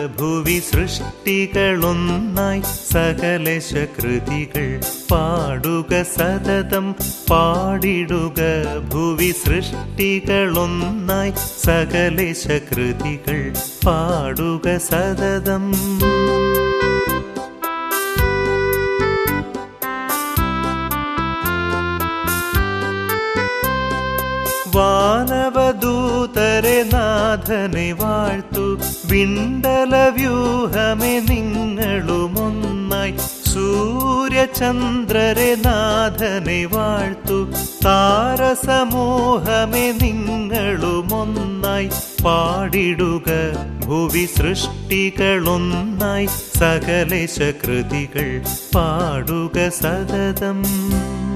ഭുവി സൃഷ്ടികളൊന്നായി സകലേശ കൃതികൾ പാടുക സതതം പാടിടുക. ഭുവി സൃഷ്ടികളൊന്നായി സകലേശ കൃതികൾ പാടുക സതതം. വാനവദൂതരെ നാഥനെ വാഴ്ത്തു. വിണ്ടലവ്യൂഹമേ നിങ്ങളുമൊന്നായി. സൂര്യചന്ദ്രരെ നാഥനെ വാഴ്ത്തു. താരസമൂഹമേ നിങ്ങളുമൊന്നായി. പാടിടുക ഭുവി സൃഷ്ടികളൊന്നായി സകലേശ കൃതികൾ പാടുക സതതം.